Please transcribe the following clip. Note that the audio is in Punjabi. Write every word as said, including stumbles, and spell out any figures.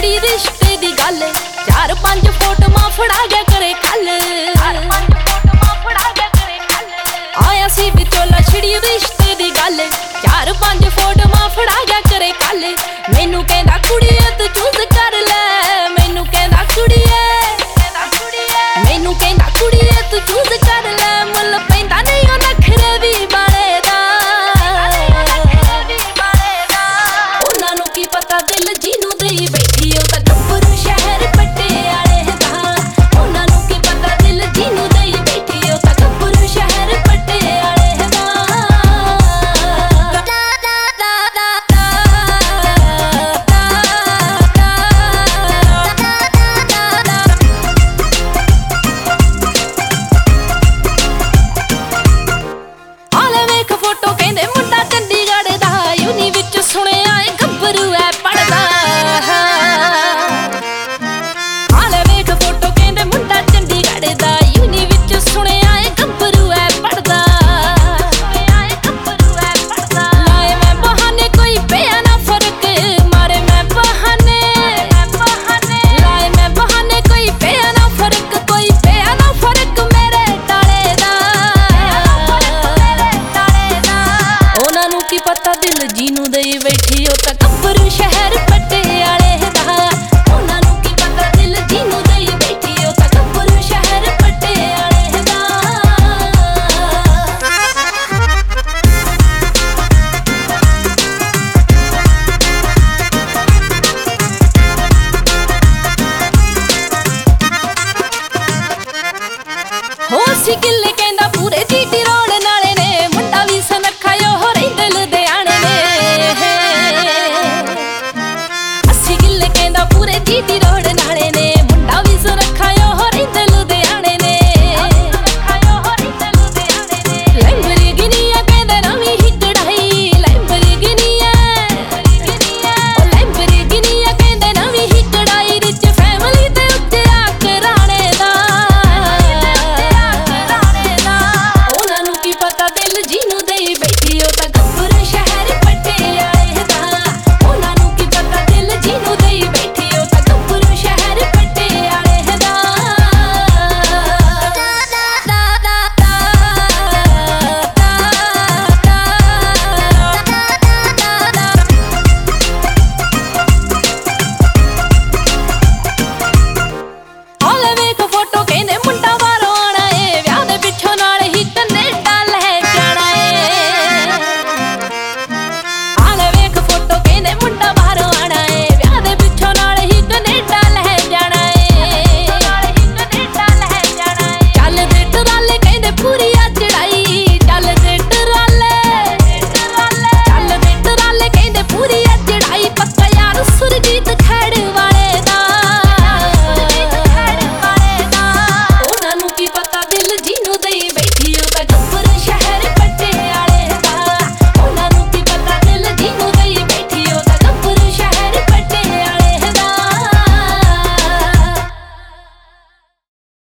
ਛਿੜੀ ਰਿਸ਼ਤੇ ਦੀ ਗੱਲ, ਚਾਰ ਪੰਜ ਫੋਟੋਆਂ ਫੜਾ ਗਿਆ ਕਰੇ ਖੱਲ, ਚਾਰ ਪੰਜ ਫੋਟੋਆਂ ਫੜਾ ਗਿਆ ਕਰੇ ਖੱਲ। ਆਇਆ ਸੀ ਵਿਚੋਲਾ ਛਿੜੀ ਰਿਸ਼ਤੇ ਦੀ ਗੱਲ, ਚਾਰ ਪੰਜ ਫੋਟੋਆਂ ਫੜਾ ਗਿਆ ਕਰੇ ਖੱਲ। ਮੈਨੂੰ ਕਹਿੰਦਾ ਕੁੜੀਏ ਤੂੰ ਚੂਜ਼ ਕਰ ਲੈ, ਮੈਨੂੰ ਕਹਿੰਦਾ ਕੁੜੀਏ, ਮੈਨੂੰ ਕਹਿੰਦਾ ਕੁੜੀਏ ਤੂੰ ਚੂਜ਼ ਕਰ ਲੈ। ਮੁੱਲ ਪੈਂਦਾ ਨਹੀਂ ਉਹ ਨਖਰੇ ਵੀ ਬਾਲੇ ਦਾ, ਉਹਨਾਂ ਨੂੰ ਕੀ ਪਤਾ ਦਿਲ ਜਿਹਨੂੰ ਦੇਈ ਬੈਠੀ ਉਹ ਤਾਂ ਗੱਭਰੂ ਸ਼ਹਿਰ ਪਟਿਆਲੇ ਦਾ। ਉਹਨਾਂ ਨੂੰ ਕੀ ਪਤਾ ਦਿਲ ਜਿਹਨੂੰ ਦੇਈ ਬੈਠੀ ਉਹ ਤਾਂ ਗੱਭਰੂ ਸ਼ਹਿਰ ਪਟਿਆਲੇ ਦਾ। ਆਲੇ ਵੇਖ ਫੋਟੋ ਕਹਿੰਦੇ ਮੁੰਡਾ ਚੰਡੀਗੜ੍ਹ ਦਾ, ਯੂਨੀ ਵਿੱਚ ਸੁਣਿਆ ਏ ਗੱਭਰੂ ਐ ਪੜਦਾ। ਆਲੇ ਵੇਖ ਫੋਟੋ ਕਹਿੰਦੇ ਮੁੰਡਾ ਚੰਡੀਗੜ੍ਹ ਦਾ, ਯੂਨੀ ਵਿੱਚ ਸੁਣਿਆ ਏ ਗੱਭਰੂ ਐ ਪੜਦਾ। ਲਾਏ ਮੈਂ ਬਹਾਨੇ ਕੋਈ ਪਿਆ ਨਾ ਫਰਕ, ਮਾਰੇ ਮੈਂ ਬਹਾਨੇ, ਲਾਏ ਮੈਂ ਬਹਾਨੇ ਕੋਈ ਪਿਆ ਨਾ ਫਰਕ, ਕੋਈ ਪਿਆ ਨਾ ਫਰਕ ਮੇਰੇ ਟਾਲੇ ਦਾ। ਉਹਨਾਂ ਨੂੰ ਕੀ ਪਤਾ ਦਿਲ ਜਿਹਨੂੰ ਦੇਈ ਬੈਠੀ ਉਹ ਤਾਂ ਗੱਭਰੂ ਸ਼ਹਿਰ ਪਟਿਆਲੇ